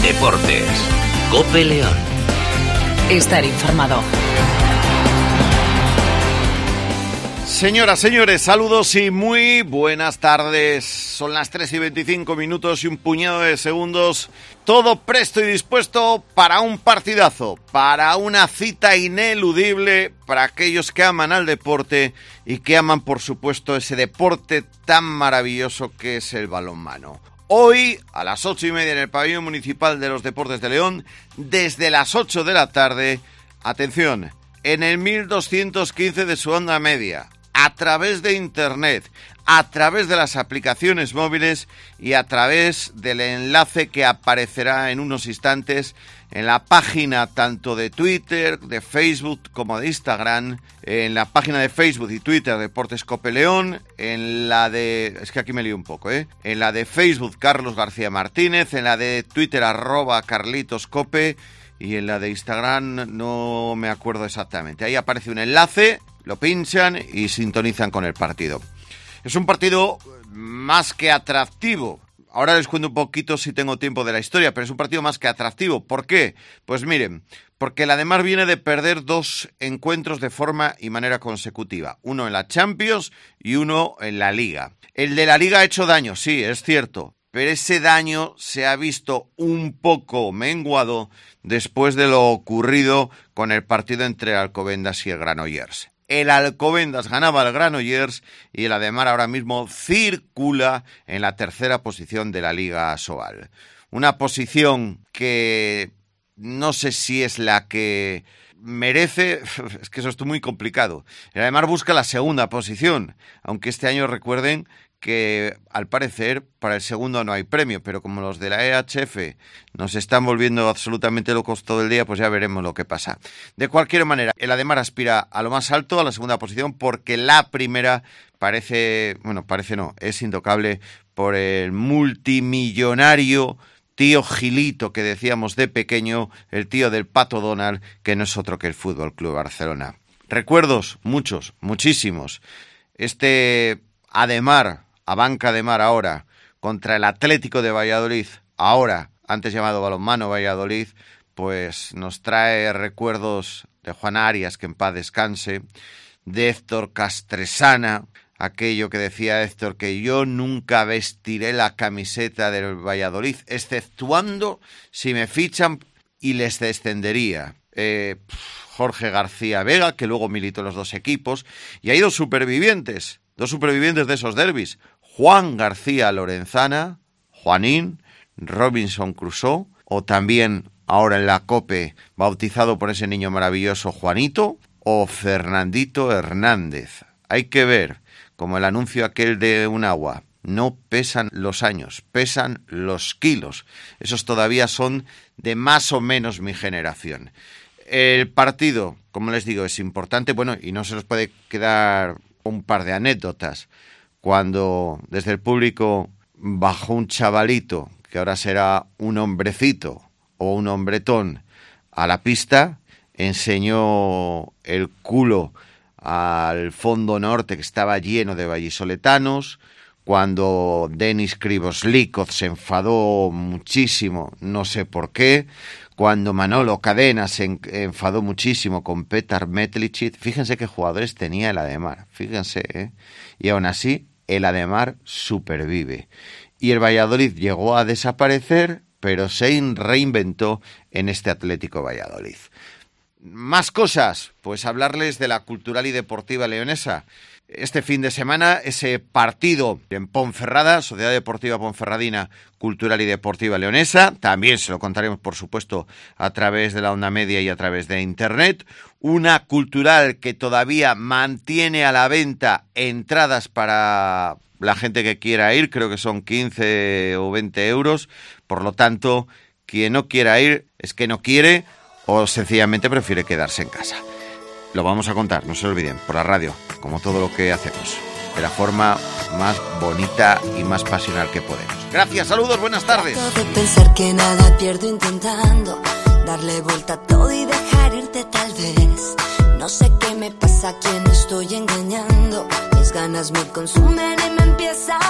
Deportes. COPE León. Estar informado. Señoras, señores, saludos y muy buenas tardes. Son las 3:25 y un puñado de segundos. Todo presto y dispuesto para un partidazo, para una cita ineludible para aquellos que aman al deporte y que aman, por supuesto, ese deporte tan maravilloso que es el balonmano. Hoy, a las 8:30 en el Pabellón Municipal de los Deportes de León, desde las 8 de la tarde, atención, en el 1215 de su onda media, a través de internet, a través de las aplicaciones móviles y a través del enlace que aparecerá en unos instantes en la página tanto de Twitter, de Facebook como de Instagram, en la página de Facebook y Twitter Deportes COPE León, en la de... es que aquí me lío un poco, en la de Facebook Carlos García Martínez, en la de Twitter @CarlitosCope y en la de Instagram no me acuerdo exactamente. Ahí aparece un enlace, lo pinchan y sintonizan con el partido. Es un partido más que atractivo. Ahora les cuento un poquito si tengo tiempo de la historia, pero es un partido más que atractivo. ¿Por qué? Pues miren, porque el Ademar viene de perder 2 encuentros de forma y manera consecutiva. Uno en la Champions y uno en la Liga. El de la Liga ha hecho daño, sí, es cierto, pero ese daño se ha visto un poco menguado después de lo ocurrido con el partido entre Alcobendas y el Granollers. El Alcobendas ganaba al Granollers y el Ademar ahora mismo circula en la tercera posición de la Liga Asobal. Una posición que no sé si es la que merece, es que eso es muy complicado. El Ademar busca la segunda posición, aunque este año recuerden que al parecer para el segundo no hay premio, pero como los de la EHF nos están volviendo absolutamente locos todo el día, pues ya veremos lo que pasa. De cualquier manera, el Ademar aspira a lo más alto, a la segunda posición, porque la primera es intocable por el multimillonario tío Gilito que decíamos de pequeño, el tío del Pato Donald, que no es otro que el Fútbol Club Barcelona. Recuerdos, muchos, muchísimos. Este Ademar, Abanca Ademar ahora, contra el Atlético de Valladolid, ahora, antes llamado Balonmano Valladolid, pues nos trae recuerdos de Juan Arias, que en paz descanse, de Héctor Castresana, aquello que decía Héctor, que yo nunca vestiré la camiseta del Valladolid, exceptuando si me fichan y les descendería. Jorge García Vega, que luego militó en los 2 equipos, y hay 2 supervivientes de esos derbis, Juan García Lorenzana, Juanín, Robinson Crusoe, o también ahora en la COPE, bautizado por ese niño maravilloso Juanito, o Fernandito Hernández. Hay que ver, como el anuncio aquel de un agua, no pesan los años, pesan los kilos. Esos todavía son de más o menos mi generación. El partido, como les digo, es importante, y no se nos puede quedar un par de anécdotas. Cuando desde el público bajó un chavalito, que ahora será un hombrecito o un hombretón, a la pista, enseñó el culo al fondo norte que estaba lleno de vallisoletanos. Cuando Denis Krivoslikov se enfadó muchísimo, no sé por qué. Cuando Manolo Cadena se enfadó muchísimo con Petar Metlicit. Fíjense qué jugadores tenía el Ademar, fíjense, Y aún así, el Ademar supervive. Y el Valladolid llegó a desaparecer, pero se reinventó en este Atlético Valladolid. Más cosas, pues hablarles de la Cultural y Deportiva Leonesa. Este fin de semana, ese partido en Ponferrada, Sociedad Deportiva Ponferradina, Cultural y Deportiva Leonesa, también se lo contaremos, por supuesto, a través de la onda media y a través de internet. Una cultural que todavía mantiene a la venta entradas para la gente que quiera ir, creo que son 15 o 20 euros, por lo tanto, quien no quiera ir es que no quiere o sencillamente prefiere quedarse en casa. Lo vamos a contar, no se olviden, por la radio, como todo lo que hacemos, de la forma más bonita y más pasional que podemos. Gracias, saludos, buenas tardes. Trato de pensar que nada pierdo intentando darle vuelta a todo y dejar irte tal vez. No sé qué me pasa, a quién estoy engañando. Mis ganas me consumen y me empieza